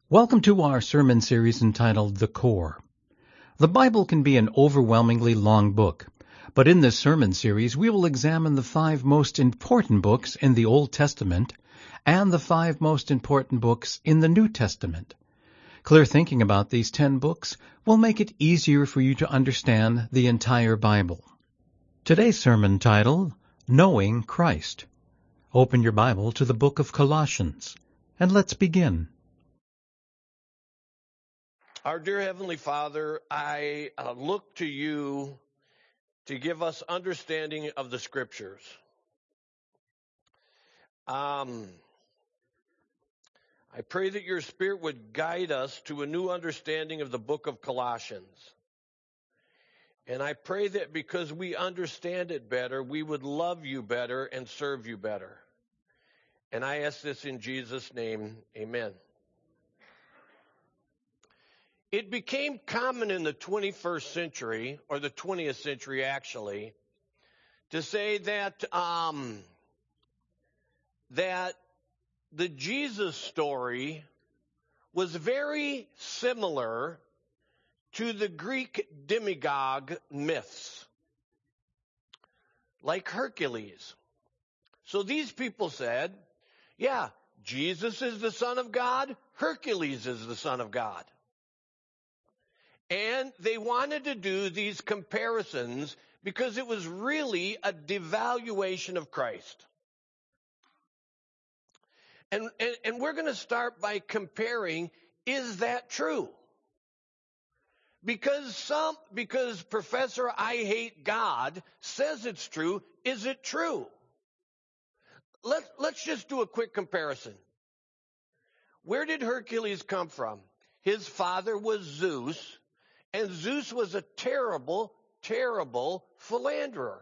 Welcome to our sermon series entitled The Core. The Bible can be an overwhelmingly long book, but in this sermon series we will examine the 5 most important books in the Old Testament and the 5 most important books in the New Testament. Clear thinking about these 10 books will make it easier for you to understand the entire Bible. Today's sermon title, Knowing Christ. Open your Bible to the book of Colossians, and let's begin. Our dear Heavenly Father, I look to you to give us understanding of the Scriptures. I pray that your Spirit would guide us to a new understanding of the book of Colossians. And I pray that because we understand it better, we would love you better and serve you better. And I ask this in Jesus' name, amen. It became common in the 21st century, or the 20th century actually, to say that the Jesus story was very similar to the Greek demigod myths, like Hercules. So these people said, yeah, Jesus is the Son of God, Hercules is the Son of God. And they wanted to do these comparisons because it was really a devaluation of Christ. And we're going to start by comparing, is that true? Because Professor I Hate God says it's true, is it true? Let's just do a quick comparison. Where did Hercules come from? His father was Zeus. And Zeus was a terrible, terrible philanderer.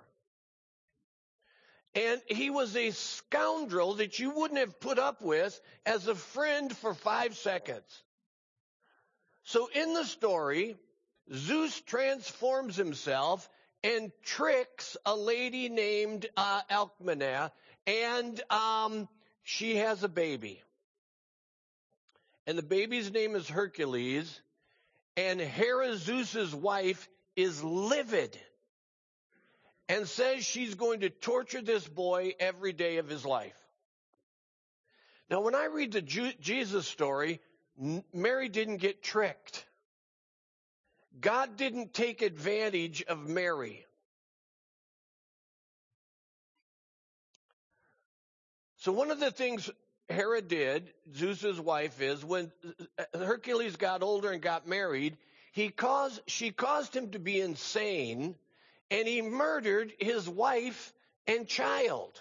And he was a scoundrel that you wouldn't have put up with as a friend for 5 seconds. So in the story, Zeus transforms himself and tricks a lady named Alcmene, and she has a baby. And the baby's name is Hercules. And Hera, Zeus's wife, is livid and says she's going to torture this boy every day of his life. Now, when I read the Jesus story, Mary didn't get tricked. God didn't take advantage of Mary. So one of the things Hera did, Zeus's wife, is when Hercules got older and got married, she caused him to be insane, and he murdered his wife and child.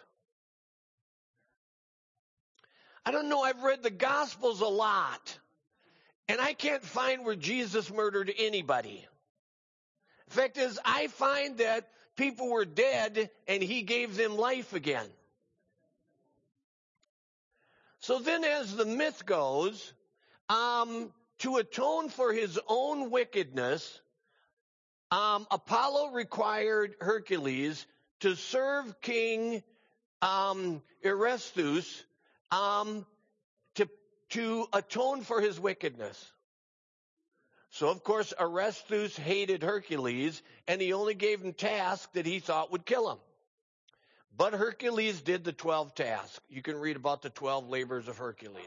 I don't know, I've read the Gospels a lot, and I can't find where Jesus murdered anybody. The fact is, I find that people were dead and he gave them life again. So then as the myth goes, to atone for his own wickedness, Apollo required Hercules to serve King Eurystheus to atone for his wickedness. So, of course, Eurystheus hated Hercules, and he only gave him tasks that he thought would kill him. But Hercules did the 12 tasks. You can read about the 12 labors of Hercules.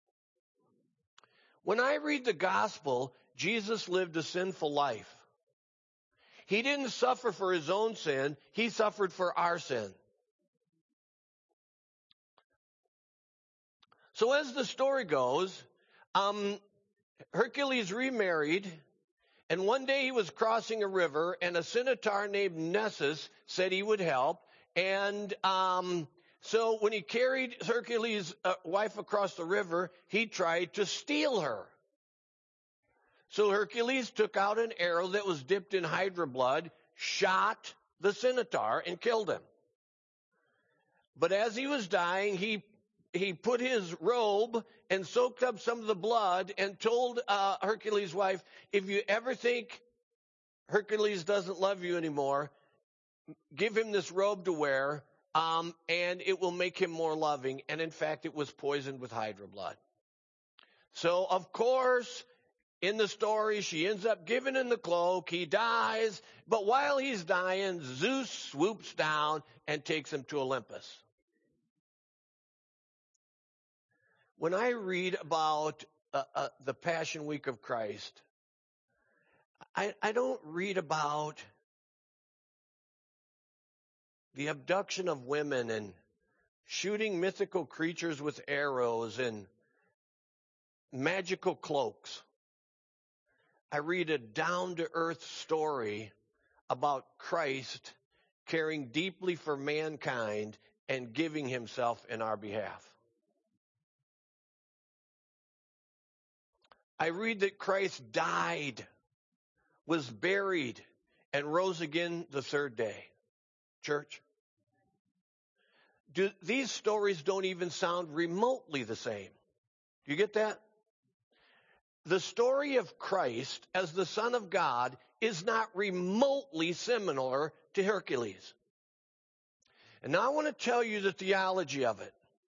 When I read the gospel, Jesus lived a sinful life. He didn't suffer for his own sin. He suffered for our sin. So as the story goes, Hercules remarried, and one day he was crossing a river, and a centaur named Nessus said he would help. And so when he carried Hercules' wife across the river, he tried to steal her. So Hercules took out an arrow that was dipped in Hydra blood, shot the centaur, and killed him. But as he was dying, he put his robe and soaked up some of the blood and told Hercules' wife, if you ever think Hercules doesn't love you anymore, give him this robe to wear, and it will make him more loving. And in fact, it was poisoned with Hydra blood. So, of course, in the story, she ends up giving him the cloak. He dies. But while he's dying, Zeus swoops down and takes him to Olympus. When I read about the Passion Week of Christ, I don't read about the abduction of women and shooting mythical creatures with arrows and magical cloaks. I read a down-to-earth story about Christ caring deeply for mankind and giving himself in our behalf. I read that Christ died, was buried, and rose again the third day. Church, these stories don't even sound remotely the same. Do you get that? The story of Christ as the Son of God is not remotely similar to Hercules. And now I want to tell you the theology of it.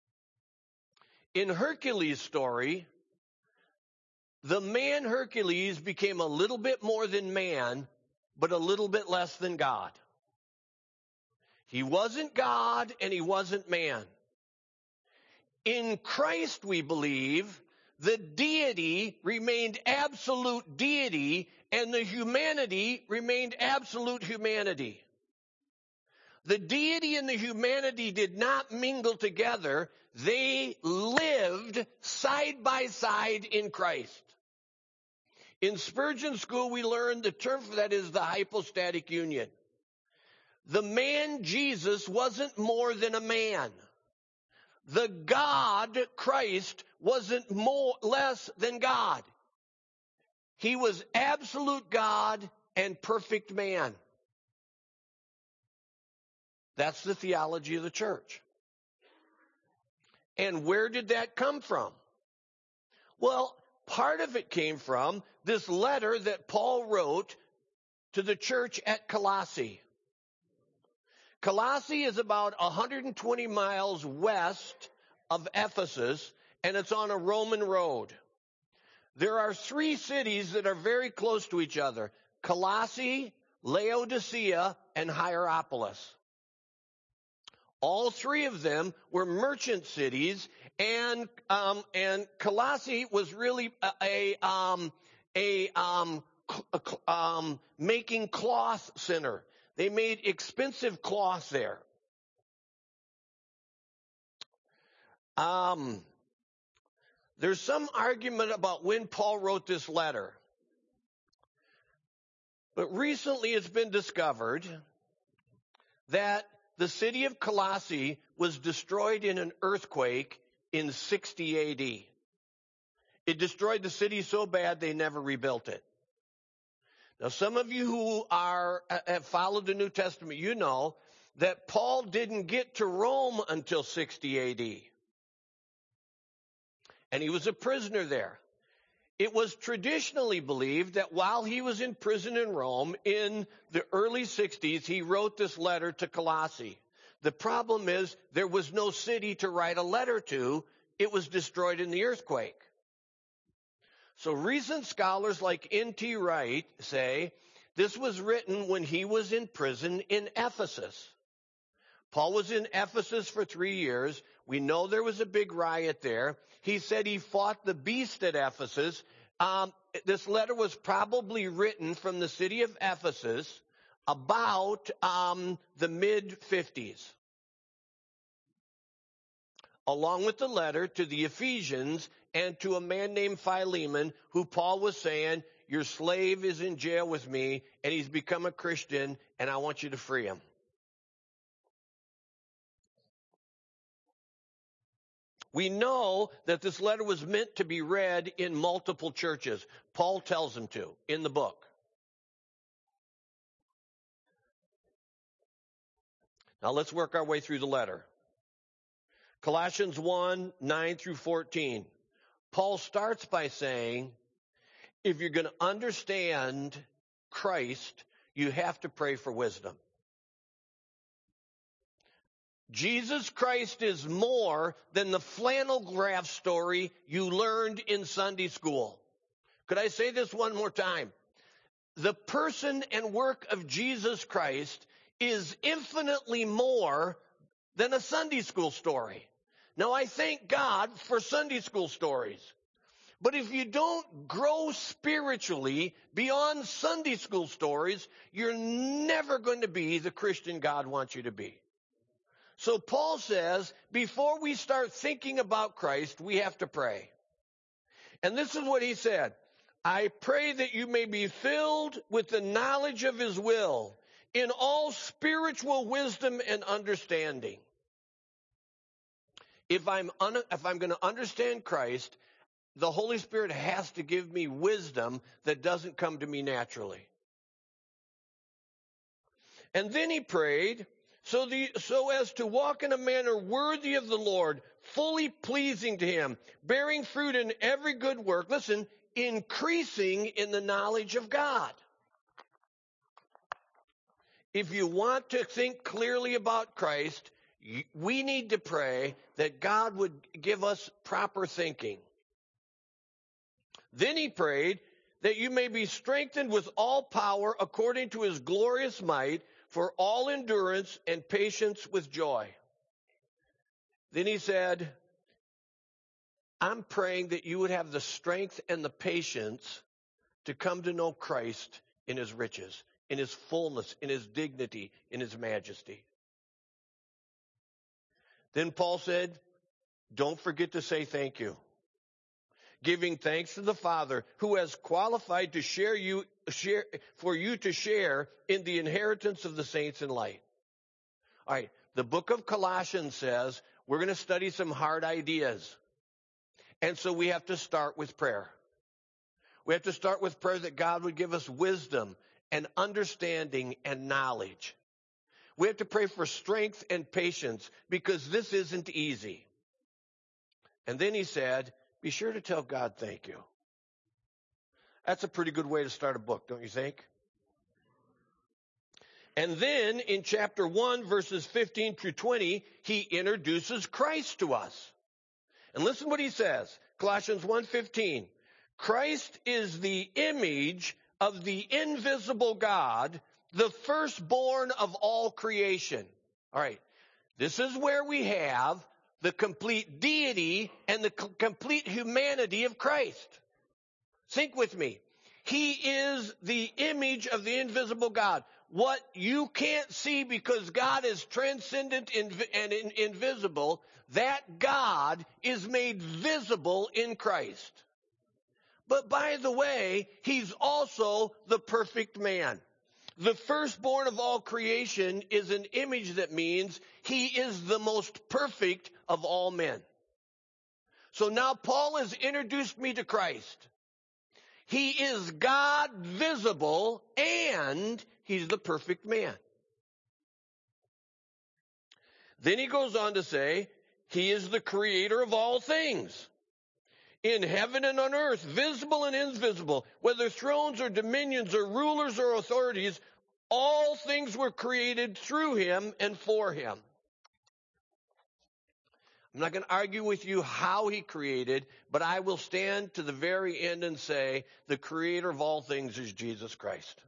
In Hercules' story, the man Hercules became a little bit more than man, but a little bit less than God. He wasn't God and he wasn't man. In Christ, we believe, the deity remained absolute deity and the humanity remained absolute humanity. The deity and the humanity did not mingle together. They lived side by side in Christ. In Spurgeon School, we learned the term for that is the hypostatic union. The man Jesus wasn't more than a man. The God, Christ, wasn't less than God. He was absolute God and perfect man. That's the theology of the church. And where did that come from? Well, part of it came from this letter that Paul wrote to the church at Colossae. Colossae is about 120 miles west of Ephesus, and it's on a Roman road. There are 3 cities that are very close to each other: Colossae, Laodicea, and Hierapolis. All 3 of them were merchant cities, and Colossae was really making cloth center. They made expensive cloth there. There's some argument about when Paul wrote this letter. But recently it's been discovered that the city of Colossae was destroyed in an earthquake in 60 AD. It destroyed the city so bad they never rebuilt it. Now, some of you who have followed the New Testament, you know that Paul didn't get to Rome until 60 AD. And he was a prisoner there. It was traditionally believed that while he was in prison in Rome in the early 60s, he wrote this letter to Colossae. The problem is there was no city to write a letter to. It was destroyed in the earthquake. So recent scholars like N.T. Wright say this was written when he was in prison in Ephesus. Paul was in Ephesus for 3 years. We know there was a big riot there. He said he fought the beast at Ephesus. This letter was probably written from the city of Ephesus about the mid-50s. Along with the letter to the Ephesians and to a man named Philemon, who Paul was saying, your slave is in jail with me, and he's become a Christian, and I want you to free him. We know that this letter was meant to be read in multiple churches. Paul tells them to in the book. Now let's work our way through the letter. Colossians 1, 9 through 14. Paul starts by saying, if you're going to understand Christ, you have to pray for wisdom. Jesus Christ is more than the flannel graph story you learned in Sunday school. Could I say this one more time? The person and work of Jesus Christ is infinitely more than a Sunday school story. Now, I thank God for Sunday school stories. But if you don't grow spiritually beyond Sunday school stories, you're never going to be the Christian God wants you to be. So Paul says, before we start thinking about Christ, we have to pray. And this is what he said. I pray that you may be filled with the knowledge of his will in all spiritual wisdom and understanding. If I'm going to understand Christ, the Holy Spirit has to give me wisdom that doesn't come to me naturally. And then he prayed, so as to walk in a manner worthy of the Lord, fully pleasing to him, bearing fruit in every good work. Listen, increasing in the knowledge of God. If you want to think clearly about Christ, we need to pray that God would give us proper thinking. Then he prayed that you may be strengthened with all power according to his glorious might for all endurance and patience with joy. Then he said, I'm praying that you would have the strength and the patience to come to know Christ in his riches, in his fullness, in his dignity, in his majesty. Then Paul said, don't forget to say thank you. Giving thanks to the Father who has qualified to for you to share in the inheritance of the saints in light. All right, the book of Colossians says we're going to study some hard ideas. And so we have to start with prayer. We have to start with prayer that God would give us wisdom and understanding and knowledge. We have to pray for strength and patience because this isn't easy. And then he said, be sure to tell God thank you. That's a pretty good way to start a book, don't you think? And then in chapter 1, verses 15 through 20, he introduces Christ to us. And listen what he says. Colossians 1:15. Christ is the image of the invisible God, the firstborn of all creation. All right. This is where we have the complete deity and the complete humanity of Christ. Think with me. He is the image of the invisible God. What you can't see because God is transcendent and invisible, that God is made visible in Christ. But by the way, he's also the perfect man. The firstborn of all creation is an image that means he is the most perfect of all men. So now Paul has introduced me to Christ. He is God visible and he's the perfect man. Then he goes on to say, he is the creator of all things. In heaven and on earth, visible and invisible, whether thrones or dominions or rulers or authorities, all things were created through him and for him. I'm not going to argue with you how he created, but I will stand to the very end and say the creator of all things is Jesus Christ.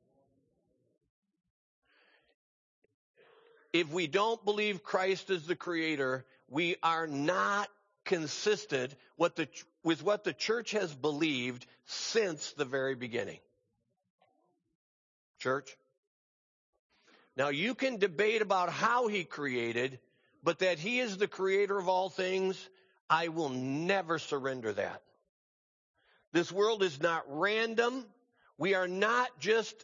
If we don't believe Christ is the creator, we are not consistent with what the church has believed since the very beginning. Church? Now, you can debate about how he created, but that he is the creator of all things, I will never surrender that. This world is not random. We are not just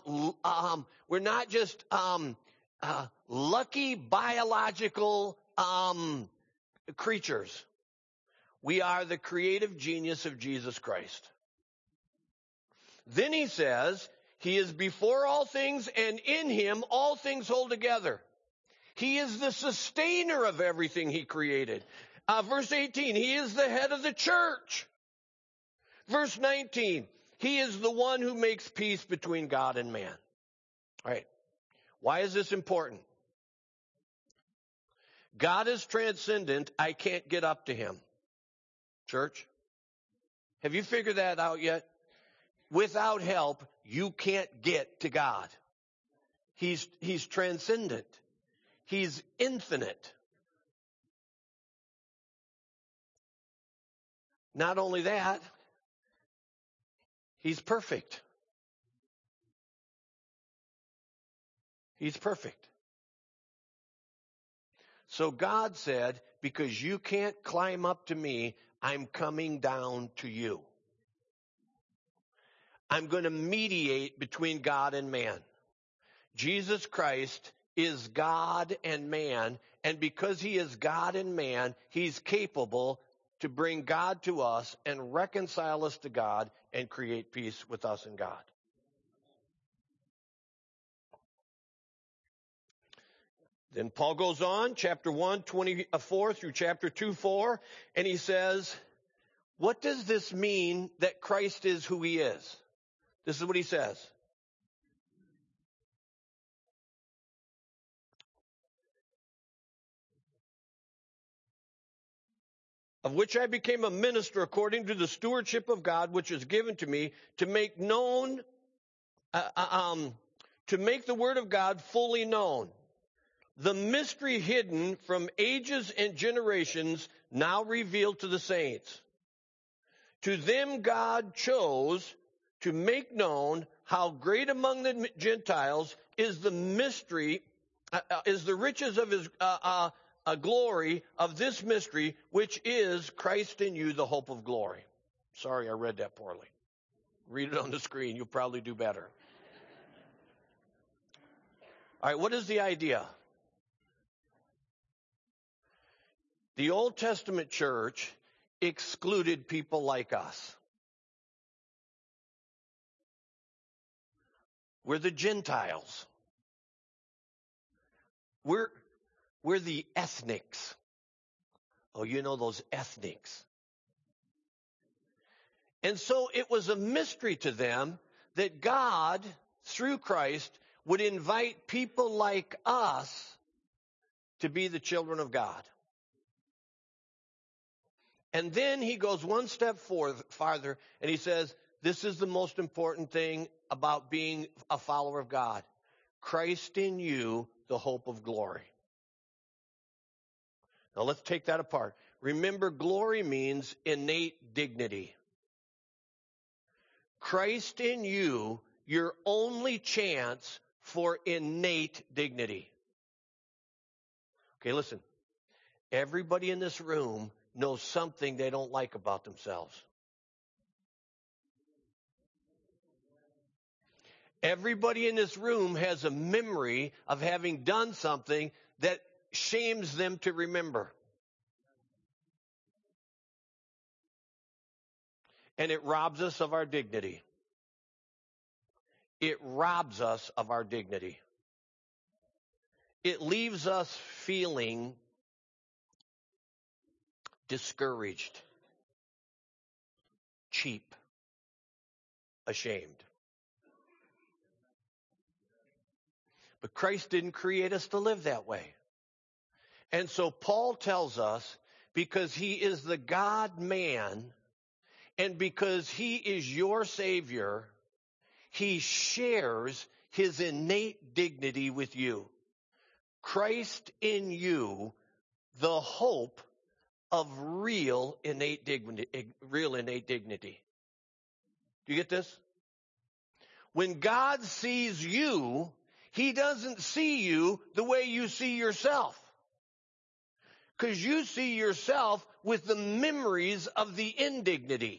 lucky biological creatures. We are the creative genius of Jesus Christ. Then he says, he is before all things, and in him all things hold together. He is the sustainer of everything he created. Verse 18, he is the head of the church. Verse 19, he is the one who makes peace between God and man. All right. Why is this important? God is transcendent. I can't get up to him. Church, have you figured that out yet? Without help, you can't get to God. He's transcendent. He's infinite. Not only that, he's perfect. He's perfect. So God said, because you can't climb up to me, I'm coming down to you. I'm going to mediate between God and man. Jesus Christ is God and man, and because he is God and man, he's capable to bring God to us and reconcile us to God and create peace with us and God. Then Paul goes on, chapter 1, 24 through chapter 2, 4, and he says, what does this mean that Christ is who he is? This is what he says. Of which I became a minister according to the stewardship of God, which is given to me to make known, to make the word of God fully known. The mystery hidden from ages and generations now revealed to the saints. To them God chose to make known how great among the Gentiles is the mystery, is the riches of his glory of this mystery, which is Christ in you, the hope of glory. Sorry, I read that poorly. Read it on the screen. You'll probably do better. All right, what is the idea? The Old Testament church excluded people like us. We're the Gentiles. We're the ethnics. Oh, you know those ethnics. And so it was a mystery to them that God, through Christ, would invite people like us to be the children of God. And then he goes one step farther, and he says, this is the most important thing about being a follower of God. Christ in you, the hope of glory. Now let's take that apart. Remember, glory means innate dignity. Christ in you, your only chance for innate dignity. Okay, listen. Everybody in this room knows something they don't like about themselves. Everybody in this room has a memory of having done something that shames them to remember. And it robs us of our dignity. It robs us of our dignity. It leaves us feeling discouraged, cheap, ashamed. But Christ didn't create us to live that way. And so Paul tells us, because he is the God-man, and because he is your Savior, he shares his innate dignity with you. Christ in you, the hope of real innate dignity. Do you get this? When God sees you, he doesn't see you the way you see yourself. Because you see yourself with the memories of the indignity.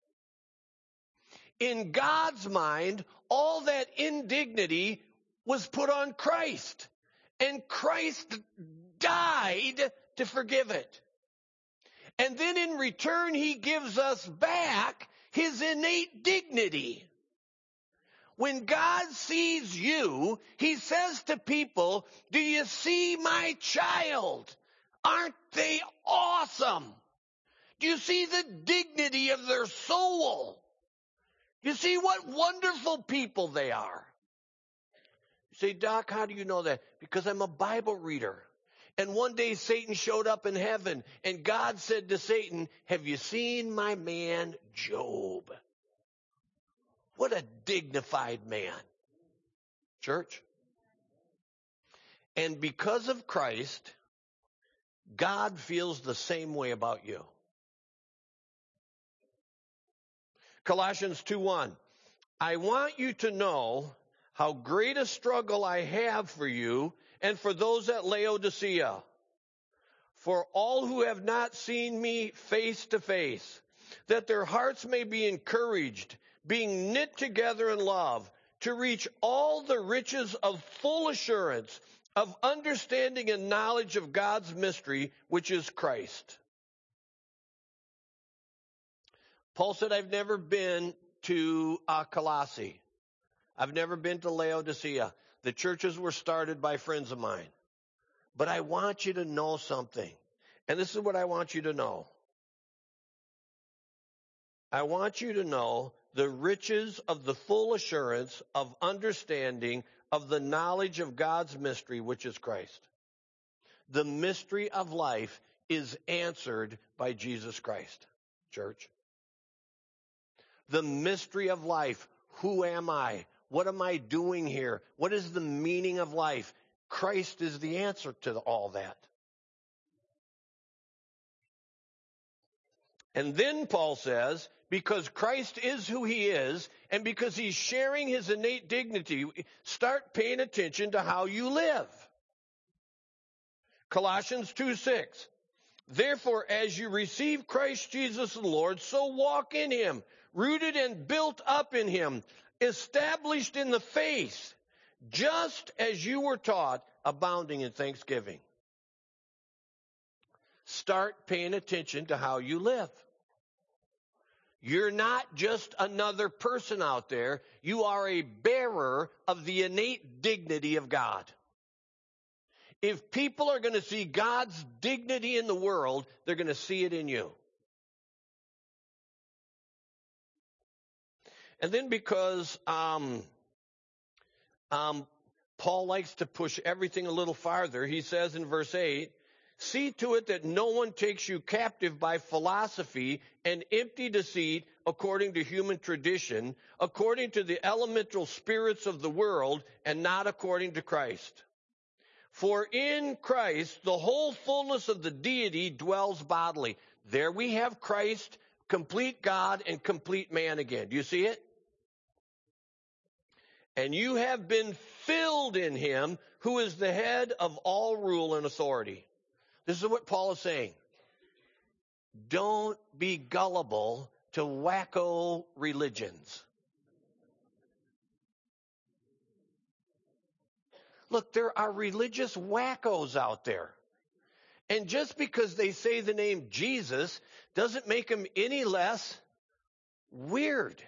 In God's mind, all that indignity was put on Christ. And Christ died to forgive it. And then in return, he gives us back his innate dignity. When God sees you, he says to people, do you see my child? Aren't they awesome? Do you see the dignity of their soul? You see what wonderful people they are. You say, Doc, how do you know that? Because I'm a Bible reader. And one day Satan showed up in heaven, and God said to Satan, have you seen my man Job? What a dignified man. Church. And because of Christ, God feels the same way about you. Colossians 2:1. I want you to know how great a struggle I have for you and for those at Laodicea. For all who have not seen me face to face, that their hearts may be encouraged, being knit together in love, to reach all the riches of full assurance, of understanding and knowledge of God's mystery, which is Christ. Paul said, I've never been to Colossae. I've never been to Laodicea. The churches were started by friends of mine. But I want you to know something. And this is what I want you to know. I want you to know the riches of the full assurance of understanding of the knowledge of God's mystery, which is Christ. The mystery of life is answered by Jesus Christ, church. The mystery of life. Who am I? What am I doing here? What is the meaning of life? Christ is the answer to all that. And then Paul says, because Christ is who he is, and because he's sharing his innate dignity, start paying attention to how you live. Colossians 2:6. Therefore, as you receive Christ Jesus the Lord, so walk in him, rooted and built up in him, established in the faith, just as you were taught, abounding in thanksgiving. Start paying attention to how you live. You're not just another person out there. You are a bearer of the innate dignity of God. If people are going to see God's dignity in the world, they're going to see it in you. And then because Paul likes to push everything a little farther, he says in verse 8, see to it that no one takes you captive by philosophy and empty deceit according to human tradition, according to the elemental spirits of the world, and not according to Christ. For in Christ the whole fullness of the deity dwells bodily. There we have Christ, complete God and complete man again. Do you see it? And you have been filled in him who is the head of all rule and authority. This is what Paul is saying. Don't be gullible to wacko religions. Look, there are religious wackos out there. And just because they say the name Jesus doesn't make them any less weird.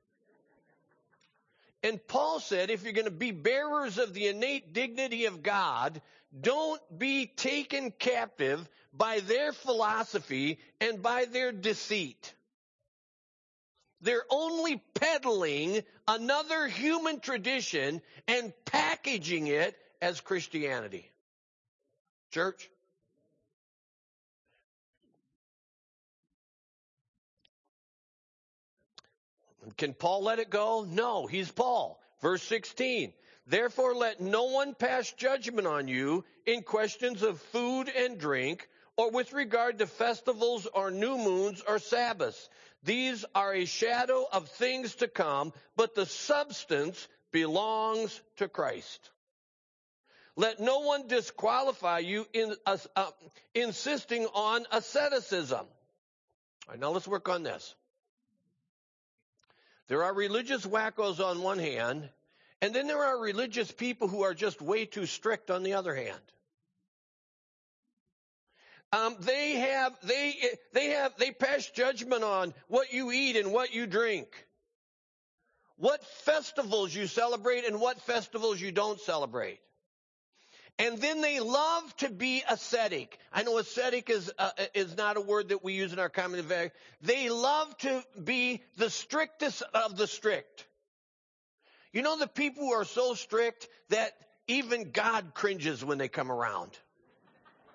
And Paul said, if you're going to be bearers of the innate dignity of God, don't be taken captive by their philosophy and by their deceit. They're only peddling another human tradition and packaging it as Christianity. Church? Can Paul let it go? No, he's Paul. Verse 16. Therefore let no one pass judgment on you in questions of food and drink, or with regard to festivals or new moons or Sabbaths. These are a shadow of things to come, but the substance belongs to Christ. Let no one disqualify you in insisting on asceticism. All right, now let's work on this. There are religious wackos on one hand, and then there are religious people who are just way too strict on the other hand. They pass judgment on what you eat and what you drink, what festivals you celebrate and what festivals you don't celebrate. And then they love to be ascetic. I know ascetic is not a word that we use in our common vocabulary. They love to be the strictest of the strict. You know the people who are so strict that even God cringes when they come around.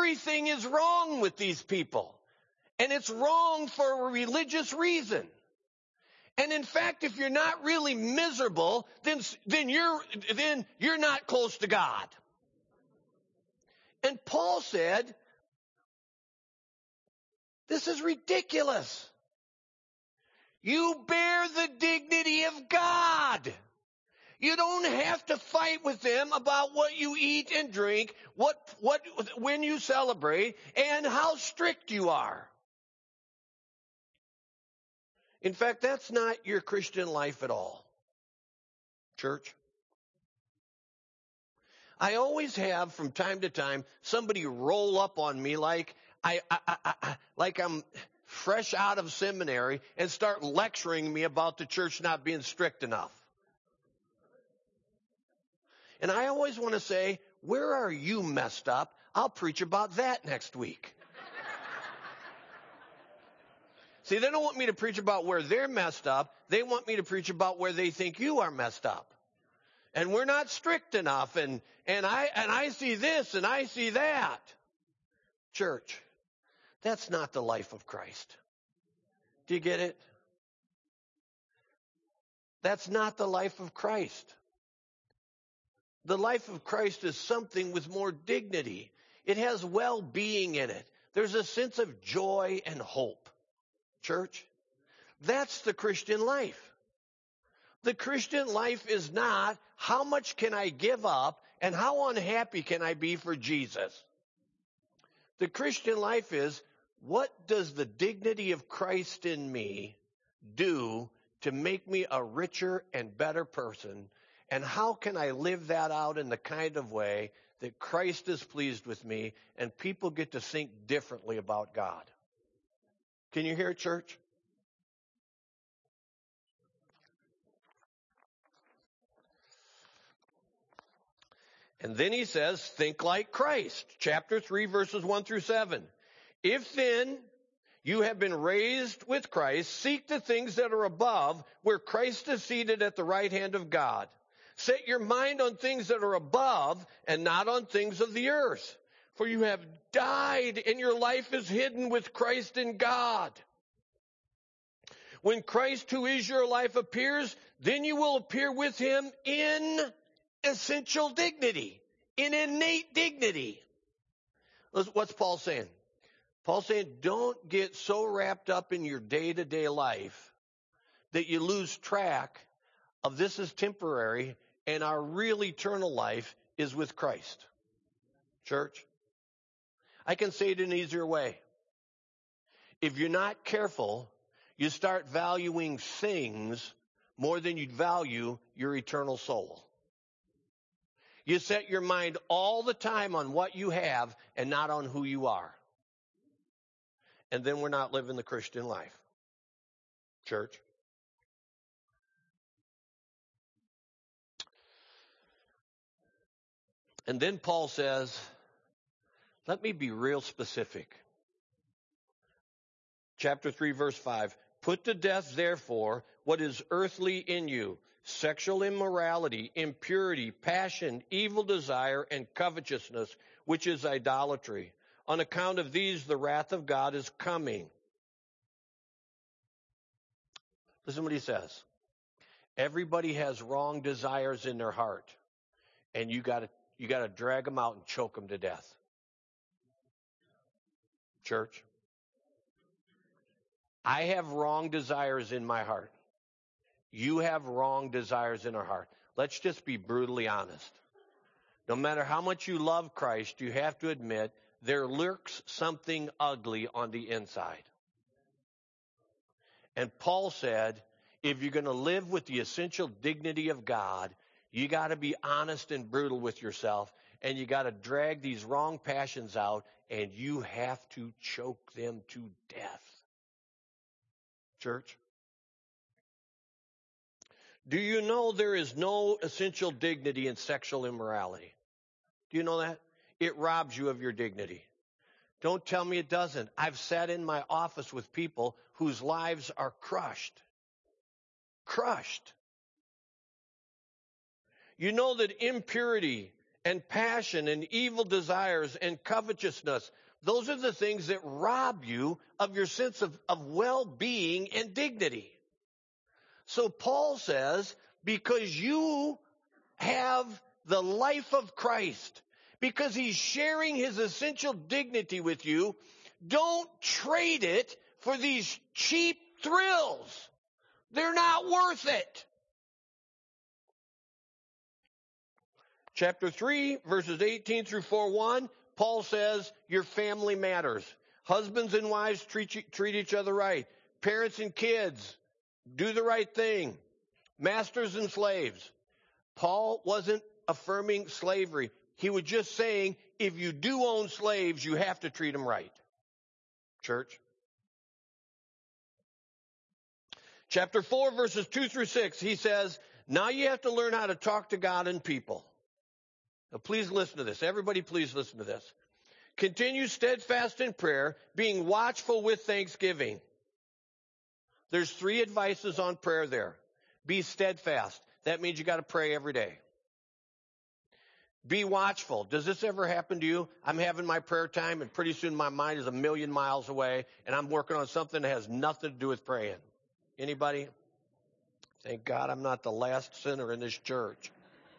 everything is wrong with these people. And it's wrong for a religious reason. And in fact, if you're not really miserable, then you're not close to God. And Paul said, this is ridiculous. You bear the dignity of God. You don't have to fight with them about what you eat and drink, when you celebrate, and how strict you are. In fact, that's not your Christian life at all, church. I always have, from time to time, somebody roll up on me like I'm fresh out of seminary and start lecturing me about the church not being strict enough. And I always want to say, where are you messed up? I'll preach about that next week. See, they don't want me to preach about where they're messed up. They want me to preach about where they think you are messed up. And we're not strict enough, and I see this and I see that. Church, that's not the life of Christ. Do you get it? That's not the life of Christ. The life of Christ is something with more dignity. It has well-being in it. There's a sense of joy and hope. Church, that's the Christian life. The Christian life is not how much can I give up and how unhappy can I be for Jesus. The Christian life is, what does the dignity of Christ in me do to make me a richer and better person? And how can I live that out in the kind of way that Christ is pleased with me and people get to think differently about God? Can you hear it, church? And then he says, think like Christ. Chapter 3, verses 1 through 7. If then you have been raised with Christ, seek the things that are above, where Christ is seated at the right hand of God. Set your mind on things that are above and not on things of the earth. For you have died and your life is hidden with Christ in God. When Christ, who is your life, appears, then you will appear with him in essential dignity, in innate dignity. What's Paul saying? Paul's saying, don't get so wrapped up in your day-to-day life that you lose track of this is temporary and our real eternal life is with Christ. Church, I can say it in an easier way. If you're not careful, you start valuing things more than you'd value your eternal soul. You set your mind all the time on what you have and not on who you are. And then we're not living the Christian life. Church. And then Paul says, let me be real specific. Chapter 3, verse 5. Put to death, therefore, what is earthly in you: sexual immorality, impurity, passion, evil desire, and covetousness, which is idolatry. On account of these, the wrath of God is coming. Listen to what he says. Everybody has wrong desires in their heart, and you got to drag them out and choke them to death. Church, I have wrong desires in my heart. You have wrong desires in our heart. Let's just be brutally honest. No matter how much you love Christ, you have to admit there lurks something ugly on the inside. And Paul said, if you're going to live with the essential dignity of God, you got to be honest and brutal with yourself, and you got to drag these wrong passions out, and you have to choke them to death. Church, do you know there is no essential dignity in sexual immorality? Do you know that? It robs you of your dignity. Don't tell me it doesn't. I've sat in my office with people whose lives are crushed. Crushed. You know that impurity and passion and evil desires and covetousness. Those are the things that rob you of your sense of well-being and dignity. So Paul says, because you have the life of Christ, because he's sharing his essential dignity with you, don't trade it for these cheap thrills. They're not worth it. Chapter 3, verses 18 through 4:1, Paul says your family matters. Husbands and wives treat each other right. Parents and kids do the right thing. Masters and slaves. Paul wasn't affirming slavery. He was just saying if you do own slaves, you have to treat them right. Church. Chapter 4, verses 2 through 6, he says, now you have to learn how to talk to God and people. Now, please listen to this. Everybody, please listen to this. Continue steadfast in prayer, being watchful with thanksgiving. There's 3 advices on prayer there. Be steadfast. That means you got to pray every day. Be watchful. Does this ever happen to you? I'm having my prayer time, and pretty soon my mind is a million miles away, and I'm working on something that has nothing to do with praying. Anybody? Thank God I'm not the last sinner in this church.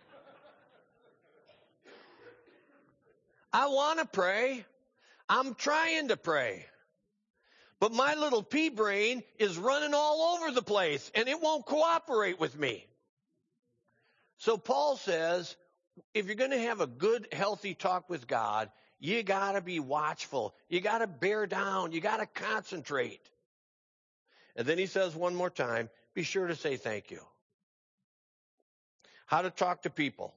I want to pray. I'm trying to pray. But my little pea brain is running all over the place, and it won't cooperate with me. So Paul says, if you're going to have a good, healthy talk with God, you got to be watchful. You got to bear down. You got to concentrate. And then he says one more time, be sure to say thank you. How to talk to people.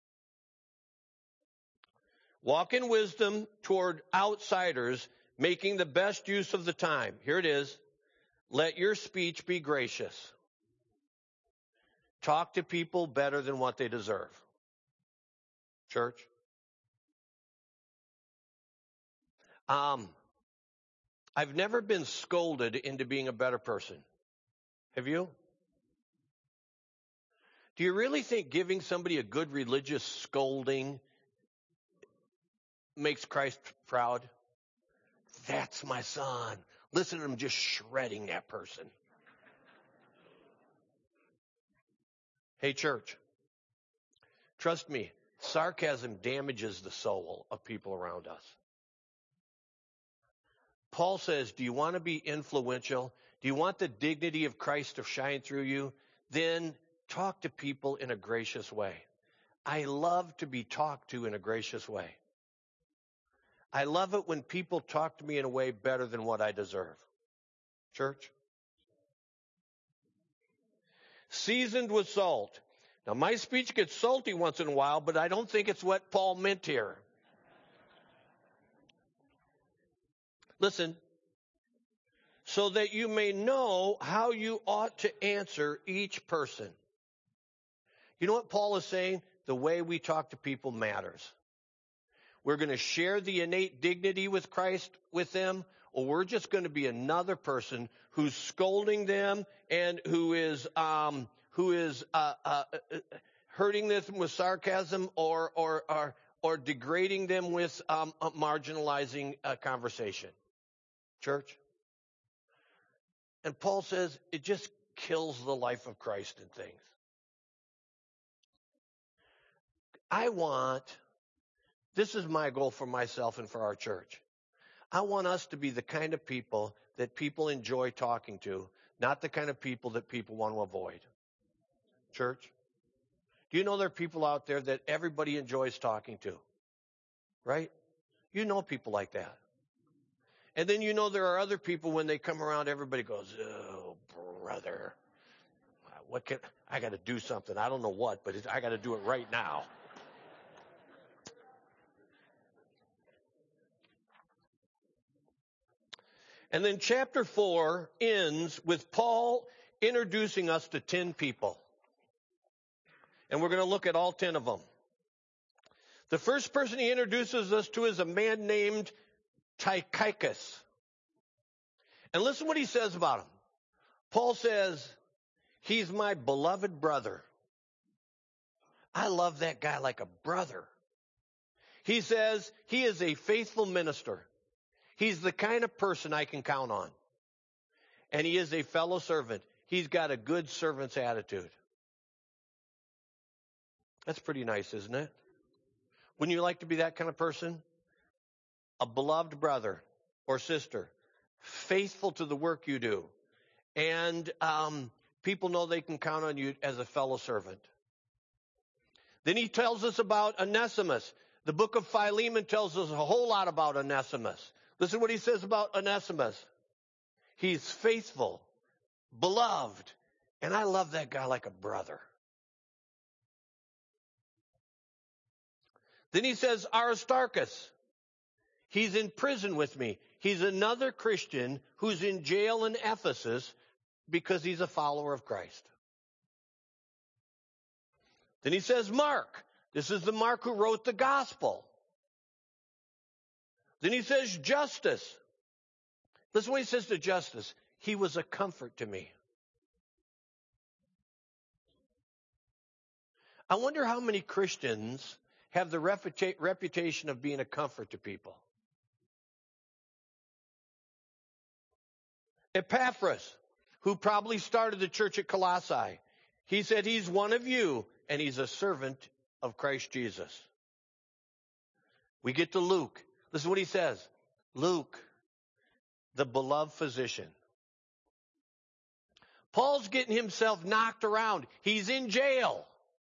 Walk in wisdom toward outsiders, making the best use of the time. Here it is. Let your speech be gracious. Talk to people better than what they deserve. Church. I've never been scolded into being a better person. Have you? Do you really think giving somebody a good religious scolding makes Christ proud? That's my son. Listen to him just shredding that person. Hey, church. Trust me, sarcasm damages the soul of people around us. Paul says, do you want to be influential? Do you want the dignity of Christ to shine through you? Then talk to people in a gracious way. I love to be talked to in a gracious way. I love it when people talk to me in a way better than what I deserve. Church? Seasoned with salt. Now, my speech gets salty once in a while, but I don't think it's what Paul meant here. Listen. So that you may know how you ought to answer each person. You know what Paul is saying? The way we talk to people matters. We're going to share the innate dignity with Christ with them, or we're just going to be another person who's scolding them and who is hurting them with sarcasm or degrading them with marginalizing conversation. Church? And Paul says it just kills the life of Christ and things. This is my goal for myself and for our church. I want us to be the kind of people that people enjoy talking to, not the kind of people that people want to avoid. Church? Do you know there are people out there that everybody enjoys talking to? Right? You know people like that. And then you know there are other people when they come around, everybody goes, oh, brother. I got to do something. I don't know what, but I got to do it right now. And then chapter 4 ends with Paul introducing us to 10 people. And we're going to look at all 10 of them. The first person he introduces us to is a man named Tychicus. And listen what he says about him. Paul says, he's my beloved brother. I love that guy like a brother. He says he is a faithful minister. He's the kind of person I can count on. And he is a fellow servant. He's got a good servant's attitude. That's pretty nice, isn't it? Wouldn't you like to be that kind of person? A beloved brother or sister, faithful to the work you do. And people know they can count on you as a fellow servant. Then he tells us about Onesimus. The book of Philemon tells us a whole lot about Onesimus. Listen to what he says about Onesimus. He's faithful, beloved, and I love that guy like a brother. Then he says Aristarchus. He's in prison with me. He's another Christian who's in jail in Ephesus because he's a follower of Christ. Then he says Mark. This is the Mark who wrote the gospel. Then he says Justus. Listen what he says to Justus. He was a comfort to me. I wonder how many Christians have the reputation of being a comfort to people. Epaphras, who probably started the church at Colossae, he said he's one of you, and he's a servant of Christ Jesus. We get to Luke. Listen to what he says. Luke, the beloved physician. Paul's getting himself knocked around. He's in jail.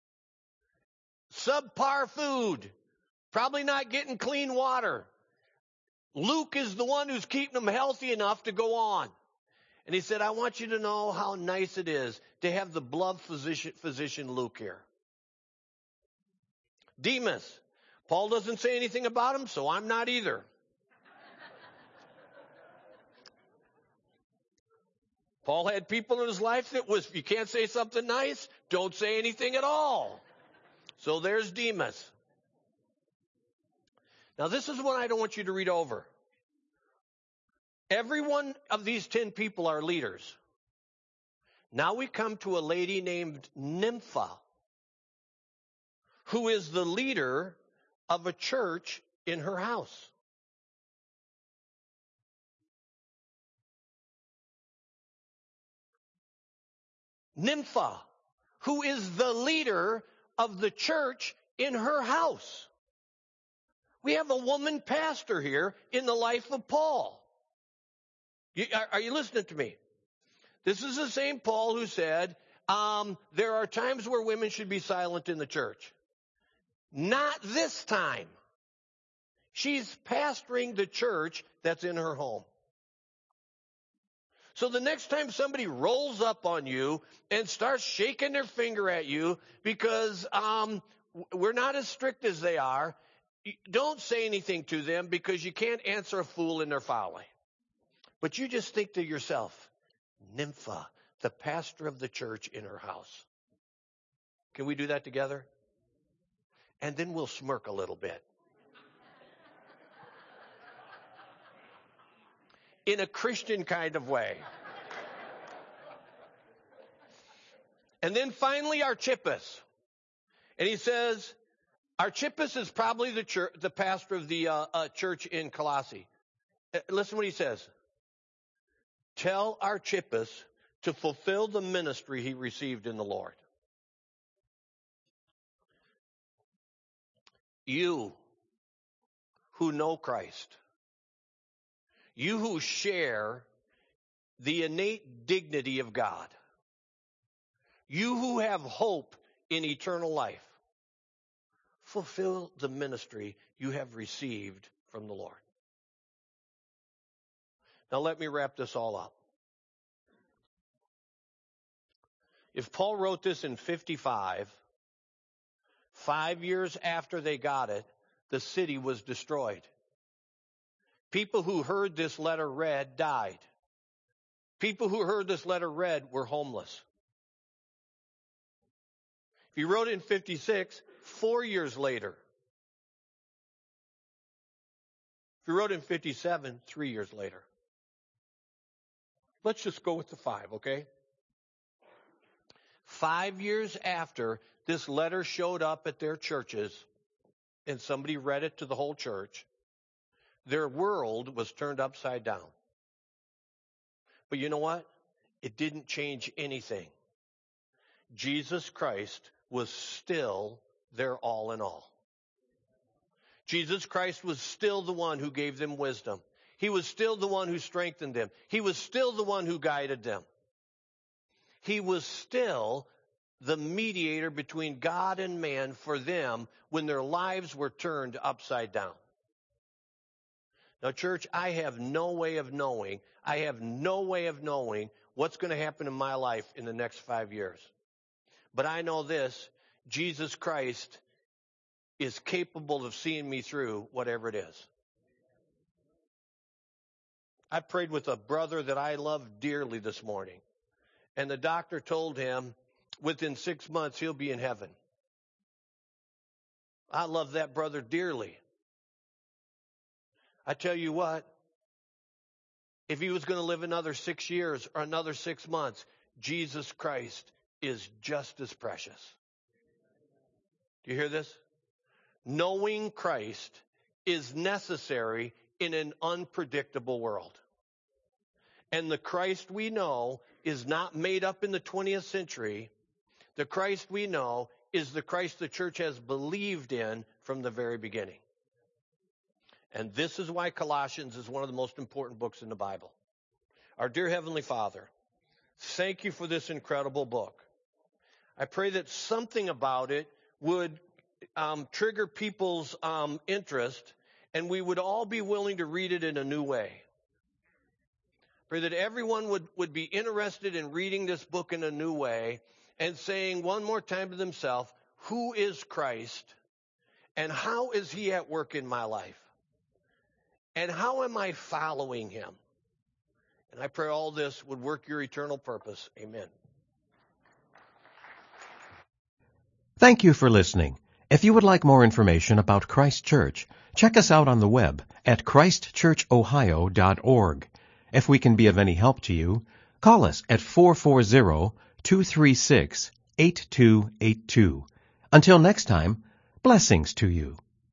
Subpar food. Probably not getting clean water. Luke is the one who's keeping him healthy enough to go on. And he said, I want you to know how nice it is to have the beloved physician Luke here. Demas. Paul doesn't say anything about him, so I'm not either. Paul had people in his life that was, you can't say something nice, don't say anything at all. So there's Demas. Now this is what I don't want you to read over. Every one of these 10 people are leaders. Now we come to a lady named Nympha, who is the leader of a church in her house. Nympha, who is the leader of the church in her house. We have a woman pastor here in the life of Paul. Are you listening to me? This is the same Paul who said, there are times where women should be silent in the church. Not this time. She's pastoring the church that's in her home. So the next time somebody rolls up on you and starts shaking their finger at you because we're not as strict as they are, don't say anything to them because you can't answer a fool in their folly. But you just think to yourself, Nympha, the pastor of the church in her house. Can we do that together? And then we'll smirk a little bit. In a Christian kind of way. And then finally Archippus. And he says, Archippus is probably the pastor of the church in Colossae. Listen what he says. Tell Archippus to fulfill the ministry he received in the Lord. You who know Christ, you who share the innate dignity of God, you who have hope in eternal life, fulfill the ministry you have received from the Lord. Now let me wrap this all up. If Paul wrote this in 55, 5 years after they got it, the city was destroyed. People who heard this letter read died. People who heard this letter read were homeless. If he wrote it in 56, 4 years later. If he wrote it in 57, 3 years later. Let's just go with the 5, okay? 5 years after this letter showed up at their churches, and somebody read it to the whole church, their world was turned upside down. But you know what? It didn't change anything. Jesus Christ was still their all in all. Jesus Christ was still the one who gave them wisdom. He was still the one who strengthened them. He was still the one who guided them. He was still the mediator between God and man for them when their lives were turned upside down. Now, church, I have no way of knowing what's going to happen in my life in the next 5 years. But I know this, Jesus Christ is capable of seeing me through whatever it is. I prayed with a brother that I love dearly this morning, and the doctor told him within 6 months he'll be in heaven. I love that brother dearly. I tell you what, if he was going to live another 6 years or another 6 months, Jesus Christ is just as precious. Do you hear this? Knowing Christ is necessary in an unpredictable world. And the Christ we know is not made up in the 20th century. The Christ we know is the Christ the church has believed in from the very beginning. And this is why Colossians is one of the most important books in the Bible. Our dear Heavenly Father, thank you for this incredible book. I pray that something about it would trigger people's interest, and we would all be willing to read it in a new way. Pray that everyone would be interested in reading this book in a new way and saying one more time to themselves, who is Christ and how is he at work in my life? And how am I following him? And I pray all this would work your eternal purpose. Amen. Thank you for listening. If you would like more information about Christ Church, check us out on the web at christchurchohio.org. If we can be of any help to you, call us at 440-236-8282. Until next time, blessings to you.